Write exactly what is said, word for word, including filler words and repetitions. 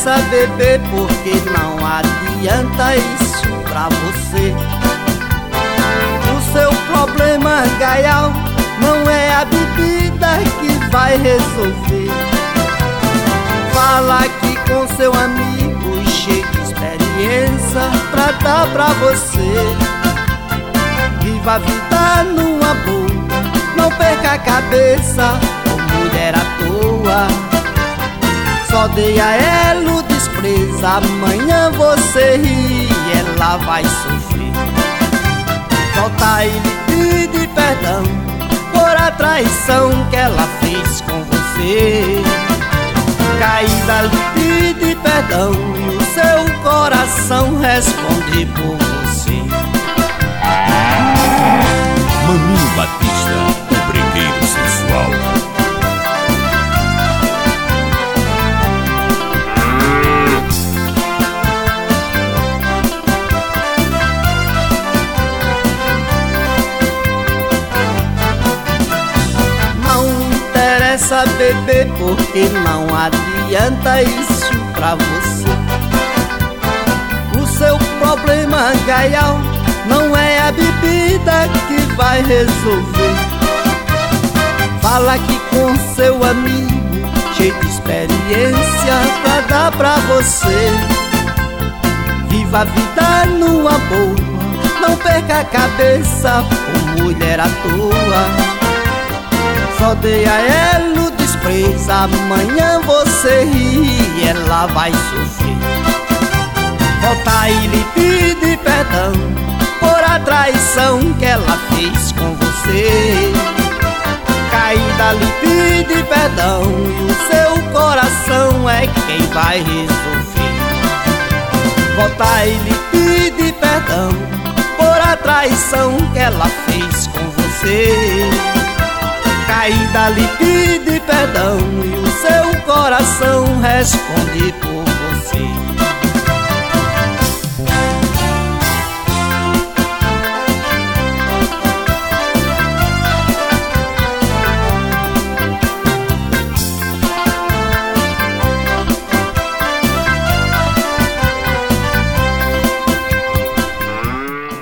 interessa, bebê, porque não adianta isso pra você. O seu problema, gaial, não é a bebida que vai resolver. Fala aqui com seu amigo cheio de experiência pra dar pra você. Viva a vida numa boa, não perca a cabeça com mulher à toa. Só dê a ela o desprezo, amanhã você ri e ela vai sofrer. Volta e lhe pede perdão por a traição que ela fez com você. Caída lhe pede perdão e o seu coração responde por você. Maninho Batista, o bregueiro sensual. Não interessa, bebê, porque não adianta isso pra você. O seu problema, gaial, não é a bebida que vai resolver. Fala aqui com seu amigo cheio de experiência pra dar pra você. Viva a vida numa boa, não perca a cabeça por mulher à toa. Só dê a ela o desprezo, amanhã você ri e ela vai sofrer. Volta e lhe pede perdão por a traição que ela fez com você. Caída lhe pede perdão e o seu coração é quem vai resolver. Volta e lhe pede perdão por a traição que ela fez com você. Caída lhe pede perdão e o seu coração responde por